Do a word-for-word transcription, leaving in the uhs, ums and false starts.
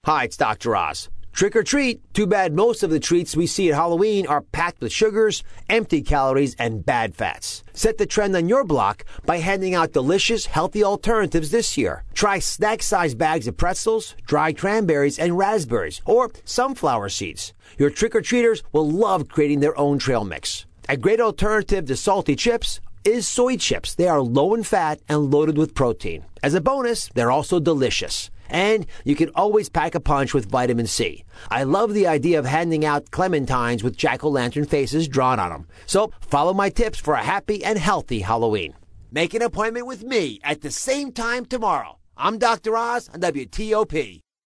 Hi, it's Doctor Oz. Trick or treat. Too bad most of the treats we see at Halloween are packed with sugars, empty calories, and bad fats. Set the trend on your block by handing out delicious, healthy alternatives this year. Try snack-sized bags of pretzels, dried cranberries, and raspberries, or sunflower seeds. Your trick-or-treaters will love creating their own trail mix. A great alternative to salty chips is soy chips. They are low in fat and loaded with protein. As a bonus, they're also delicious. And you can always pack a punch with vitamin C. I love the idea of handing out clementines with jack-o'-lantern faces drawn on them. So follow my tips for a happy and healthy Halloween. Make an appointment with me at the same time tomorrow. I'm Doctor Oz on W T O P.